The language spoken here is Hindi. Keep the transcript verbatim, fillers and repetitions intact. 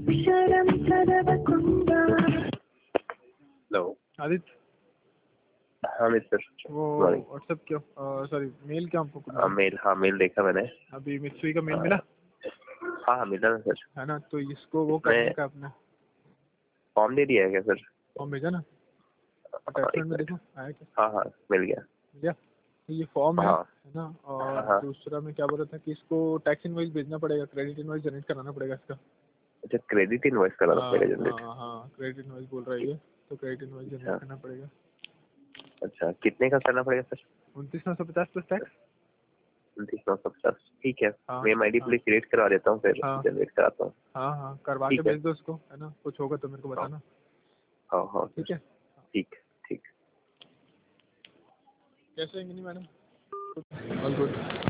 हेलो आदित्य, हाँ मिस्टर वो मॉर्निंग। व्हाट्सएप क्यों, सॉरी मेल क्या हमको कुछ हाँ मेल हाँ मेल देखा मैंने। अभी मित्सुई का मेल हाँ मिला हाँ हाँ, मिला ना सर। है ना, तो इसको वो मैं करने का अपना फॉर्म दे दिया है क्या सर? फॉर्म भेजा ना, हाँ, अटैचमेंट एक में मिनट। देखो आया क्या? हाँ हाँ मिल गया। मिल गया। तो ये फॉर्म है हाँ है ना। हाँ और हाँ। दूसरा मैं क्या बोल रहा था कि इसको टैक्स इनवॉइस भेजना पड़ेगा, क्रेडिट इनवॉइस जनरेट कराना पड़ेगा इसका। अच्छा क्रेडिट इनवॉइस कराना हाँ पड़ेगा जनरेट? हाँ हाँ, क्रेडिट इनवॉइस बोल रहा है ये, तो क्रेडिट इनवॉइस जनरेट अच्छा करना पड़ेगा। अच्छा, कितने का करना पड़ेगा सर? उनतीस नौ सौ पचास प्लस टैक्स। उनतीस नौ सौ पचास, ठीक है। हाँ मैं एम आई डी हाँ प्लीज क्रिएट करवा देता हूँ, फिर हाँ जनरेट कराता हूँ। हाँ हाँ, करवा के ठीक है। भेज दो उसको, है ना, कुछ होगा तो मेरे को हाँ बताना। हाँ हाँ सर। ठीक है। ठीक ठीक। कैसे हैं मैडम? All good.